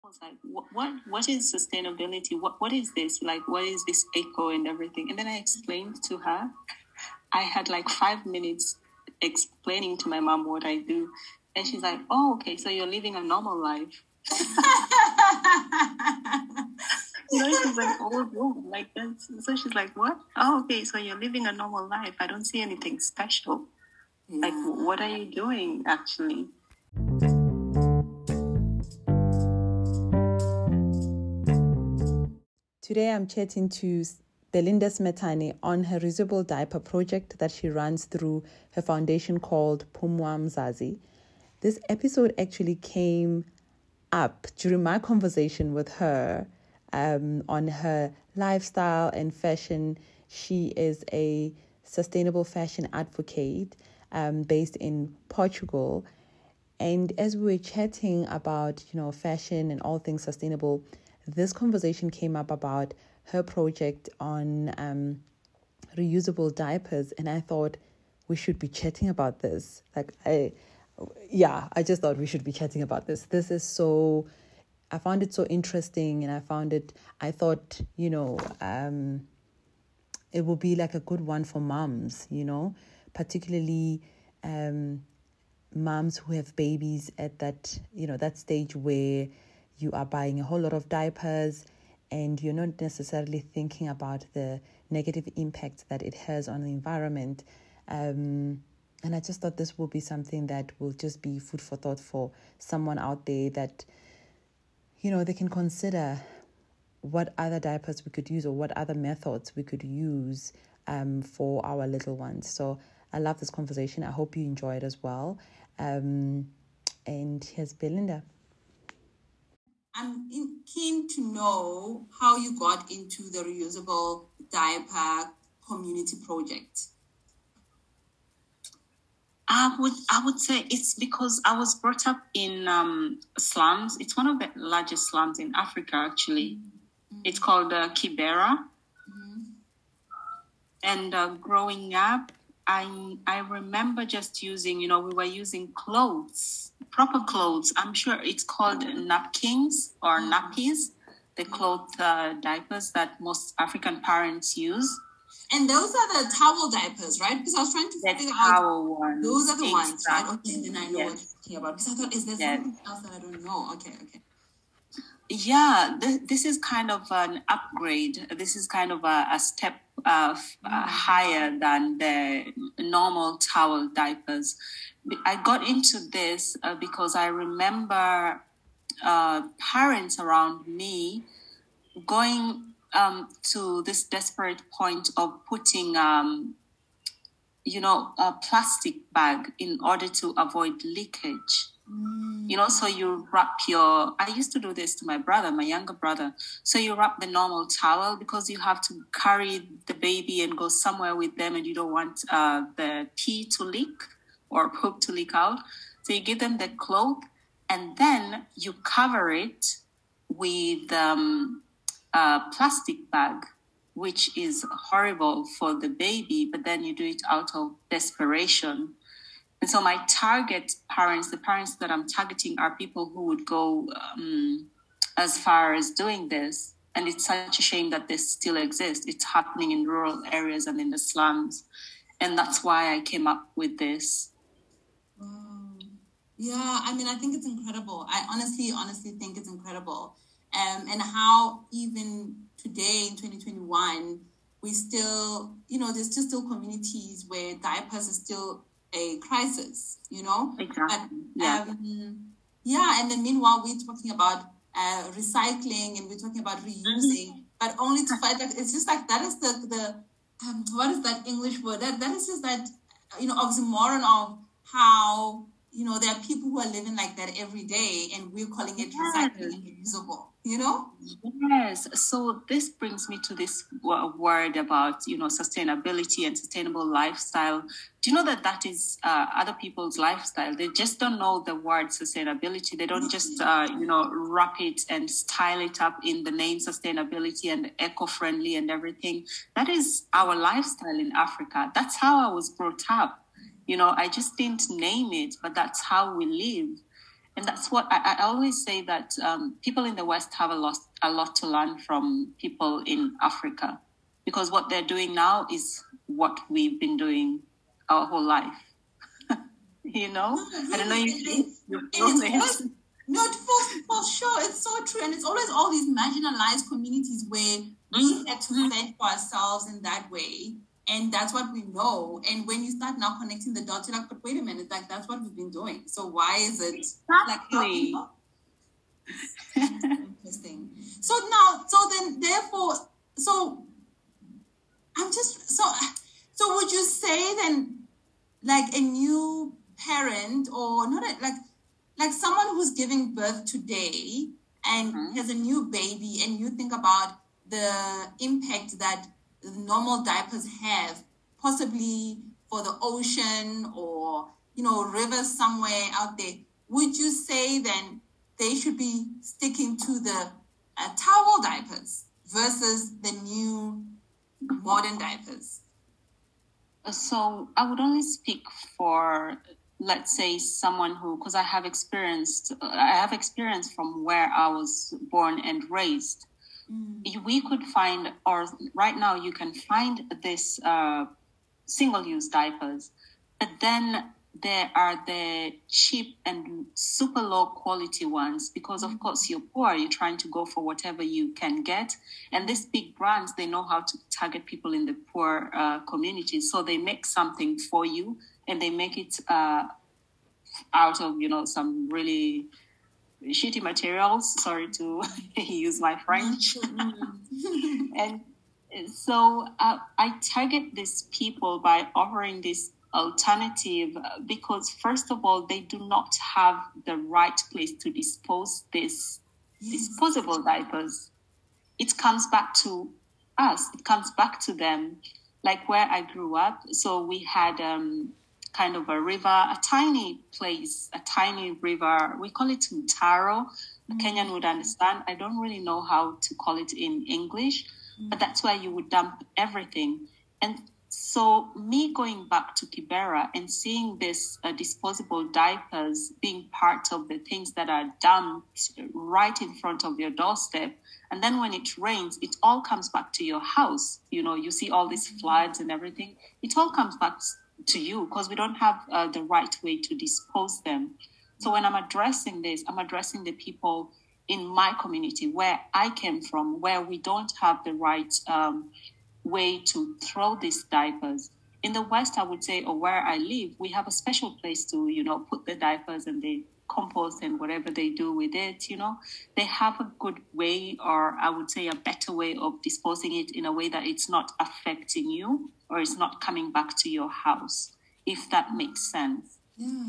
was like, what is sustainability? What is this? Like, what is this eco and everything? And then I explained to her. I had like 5 minutes explaining to my mom what I do. And she's like, oh, okay, so you're living a normal life. She's like, oh, no, like that. So she's like, what? Oh, okay, so you're living a normal life. I don't see anything special. Yeah. Like, what are you doing, actually? Today I'm chatting to Belinda Smetane on her reusable diaper project that she runs through her foundation called Phumwa Mzazi. This episode actually came up during my conversation with her on her lifestyle and fashion. She is a sustainable fashion advocate based in Portugal. And as we were chatting about, fashion and all things sustainable, this conversation came up about her project on reusable diapers. And I thought we should be chatting about this. I just thought we should be chatting about this. I found it so interesting, and I thought, it will be like a good one for moms, particularly moms who have babies at that, that stage where you are buying a whole lot of diapers and you're not necessarily thinking about the negative impact that it has on the environment. And I just thought this will be something that will just be food for thought for someone out there that, they can consider what other diapers we could use or what other methods we could use for our little ones. So I love this conversation. I hope you enjoy it as well. And here's Belinda. I'm keen to know how you got into the reusable diaper community project. I would say it's because I was brought up in slums. It's one of the largest slums in Africa, actually. Mm-hmm. It's called Kibera. Mm-hmm. And growing up, I remember just using, we were using clothes, proper clothes. I'm sure it's called napkins or nappies, the cloth diapers that most African parents use. And those are the towel diapers, right? Because I was trying to figure out. Ones. Those are the ones, right? Okay, then I know what you're talking about. Because I thought, is there something else that I don't know? Okay. Yeah, this is kind of an upgrade. This is kind of a step higher than the normal towel diapers. I got into this because I remember parents around me going to this desperate point of putting, a plastic bag in order to avoid leakage. So you wrap I used to do this to my younger brother. So you wrap the normal towel because you have to carry the baby and go somewhere with them and you don't want the pee to leak or poop to leak out. So you give them the cloth and then you cover it with a plastic bag, which is horrible for the baby, but then you do it out of desperation. And so my target parents, the parents that I'm targeting are people who would go as far as doing this. And it's such a shame that this still exists. It's happening in rural areas and in the slums. And that's why I came up with this. Wow. Yeah, I think it's incredible. I honestly think it's incredible. And how even today in 2021, we still, there's just still communities where diapers is still a crisis, Exactly. But, and then meanwhile we're talking about recycling and we're talking about reusing, but only to find that it's just like that is the what is that English word? That is just that oxymoron of how there are people who are living like that every day, and we're calling it recycling and reusable. Yes. So this brings me to this word about, sustainability and sustainable lifestyle. Do you know that is other people's lifestyle? They just don't know the word sustainability. They don't just, wrap it and style it up in the name sustainability and eco-friendly and everything. That is our lifestyle in Africa. That's how I was brought up. I just didn't name it, but that's how we live. And that's what I always say, that people in the West have a lot to learn from people in Africa, because what they're doing now is what we've been doing our whole life. You know? I don't know if you feel this. No, for sure, it's so true. And it's always all these marginalized communities where we had to fend for ourselves in that way. And that's what we know. And when you start now connecting the dots, you're like, but wait a minute, like that's what we've been doing. So why is it exactly. like interesting? So then therefore, so I'm just so would you say then, like a new parent, or not like someone who's giving birth today and has a new baby, and you think about the impact that normal diapers have, possibly for the ocean or, you know, rivers somewhere out there, would you say then they should be sticking to the towel diapers versus the new modern diapers? So I would only speak for, let's say, someone who, because I have experience from where I was born and raised. We could find, or right now you can find this single-use diapers, but then there are the cheap and super low-quality ones, because of course you're poor, you're trying to go for whatever you can get, and these big brands, they know how to target people in the poor communities, so they make something for you, and they make it out of, you know, some really shitty materials, sorry to use my French. And so I target these people by offering this alternative, because first of all, they do not have the right place to dispose these disposable diapers. It comes back to us, it comes back to them. Like where I grew up, so we had kind of a river, a tiny place, a tiny river. We call it Mtaro. A Kenyan would understand. I don't really know how to call it in English, but that's where you would dump everything. And so me going back to Kibera and seeing this disposable diapers being part of the things that are dumped right in front of your doorstep. And then when it rains, it all comes back to your house. You know, you see all these floods and everything. It all comes back to you because we don't have the right way to dispose them. So when I'm addressing this, I'm addressing the people in my community where I came from, where we don't have the right way to throw these diapers. In the West, I would say, or where I live, we have a special place to, you know, put the diapers and they compost and whatever they do with it, you know. They have a good way, or I would say a better way of disposing it in a way that it's not affecting you or it's not coming back to your house, if that makes sense. Yeah.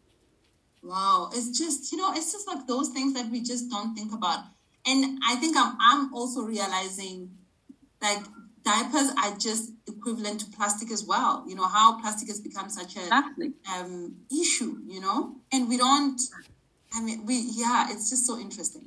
Wow. It's just, you know, it's just like those things that we just don't think about. And I think I'm also realizing, like, diapers are just equivalent to plastic as well. You know, how plastic has become such a issue, you know? And we don't, it's just so interesting.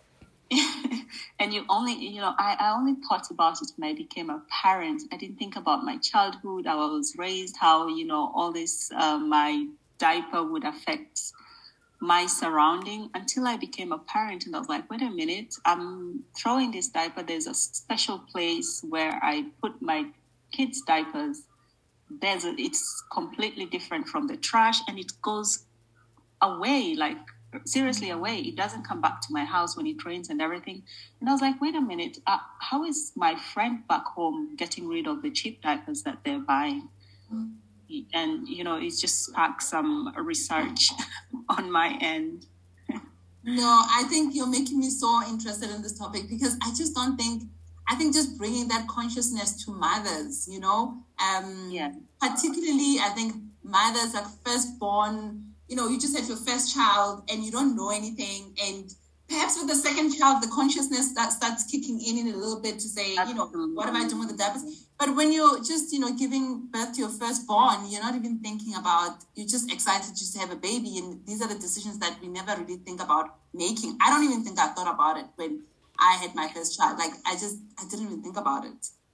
And you only, you know, I only thought about it when I became a parent. I didn't think about my childhood, how I was raised, how, you know, all this, my diaper would affect my surrounding until I became a parent. And I was like, wait a minute, I'm throwing this diaper. There's a special place where I put my kids' diapers. It's completely different from the trash, and it goes away, like seriously away. It doesn't come back to my house when it rains and everything. And I was like, wait a minute, how is my friend back home getting rid of the cheap diapers that they're buying? And, you know, it just sparked some research on my end. No, I think you're making me so interested in this topic, because I just don't think, I think just bringing that consciousness to mothers, you know, particularly I think mothers like firstborn, you know, you just had your first child and you don't know anything. And perhaps with the second child, the consciousness that starts kicking in a little bit to say, you know, what am I doing with the diapers? But when you're just, you know, giving birth to your firstborn, you're not even thinking about, you're just excited just to have a baby. And these are the decisions that we never really think about making. I don't even think I thought about it when I had my first child. Like, I didn't even think about it,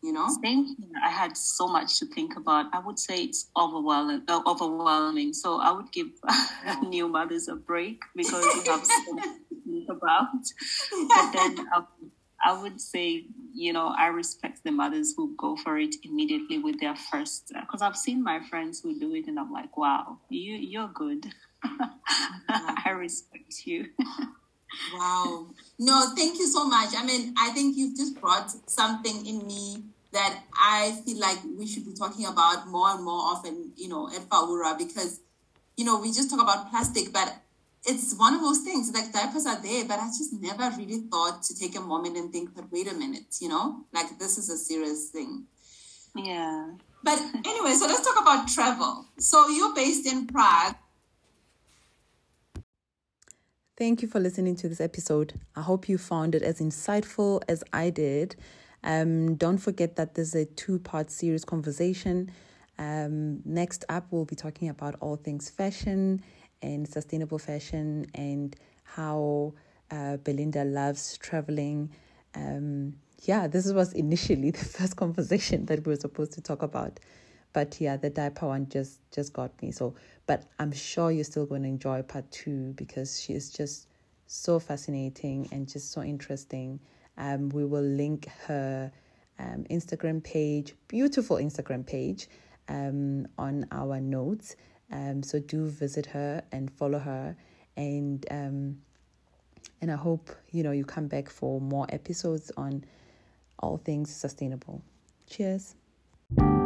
Same here. I had so much to think about. I would say it's overwhelming. So I would give new mothers a break because you have so much to think about. But then I would say, I respect the mothers who go for it immediately with their first, because I've seen my friends who do it and I'm like, wow, you're good. I respect you. Wow. No, thank you so much. I mean, I think you've just brought something in me that I feel like we should be talking about more and more often, at Faura, because, we just talk about plastic, but it's one of those things, like diapers are there, but I just never really thought to take a moment and think, but wait a minute, like this is a serious thing. Yeah. But anyway, so let's talk about travel. So you're based in Prague. Thank you for listening to this episode. I hope you found it as insightful as I did. Don't forget that this is a 2-part series conversation. Next up, we'll be talking about all things fashion and sustainable fashion and how Belinda loves traveling. This was initially the first conversation that we were supposed to talk about. But yeah, the diaper one just got me. But I'm sure you're still going to enjoy part 2 because she is just so fascinating and just so interesting. We will link her Instagram page, beautiful Instagram page, on our notes. So do visit her and follow her. And I hope, you come back for more episodes on all things sustainable. Cheers.